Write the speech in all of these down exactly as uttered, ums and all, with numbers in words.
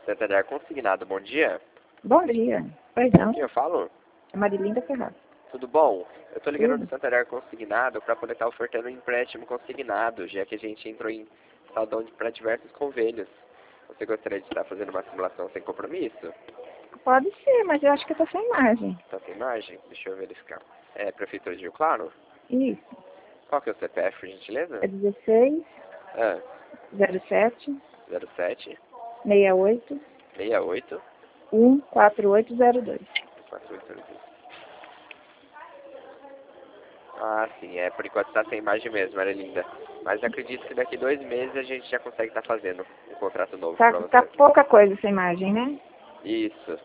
Santander Consignado, bom dia. Bom dia. Pois Bom não. dia, eu falo. É Marilinda Ferraz. Tudo bom? Eu tô ligando Tudo. do Santander Consignado para poder estar ofertando um empréstimo consignado, já que a gente entrou em saldão para diversos convênios. Você gostaria de estar fazendo uma simulação sem compromisso? Pode ser, mas eu acho que eu tô sem margem. Tá sem margem? Deixa eu verificar. É Prefeitura de Rio Claro? Isso. Qual que é o C P F, por gentileza? É dezesseis, Ah, zero sete, zero sete, seis oito, seis oito, um quatro oito zero dois. quatro oito zero dois. Ah, sim, é, por enquanto tá sem margem mesmo, Marilinda. Mas acredito que daqui dois meses a gente já consegue estar fazendo um contrato novo Tá, para você. tá pouca coisa sem margem, né? Isso.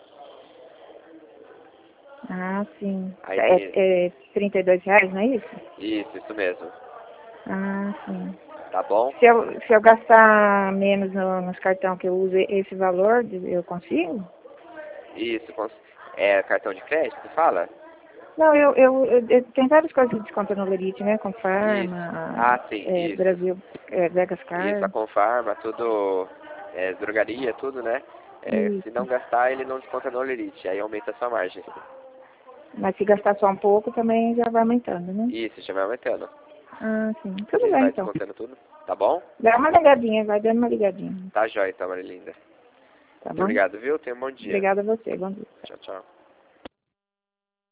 Ah, sim. Aí tem... É, é trinta e dois reais, não é isso? Isso, isso mesmo. Ah, sim. Tá bom? Se eu, se eu gastar menos no, nos cartões que eu uso esse valor, eu consigo? Isso. cons- É cartão de crédito, você fala? Não, eu, eu, eu, eu- tem várias coisas de desconto no Lerite, né? Isso. Confarma, Ah, sim, é, isso. Brasil, é, Vegas Isso, a Car. Confarma, tudo, é, drogaria, tudo, né? É, se Isso. não gastar, ele não desconta no Olerite, aí aumenta a sua margem. Mas se gastar só um pouco, também já vai aumentando, né? Isso, já vai aumentando. Ah, sim. Tudo Ele bem, vai então. descontando tudo, tá bom? Dá uma ligadinha, vai dando uma ligadinha. Tá jóia, então, Marilinda. Tá Muito bom? obrigado, viu? Tenha um bom dia. Obrigada a você. Bom dia. Tchau, tchau.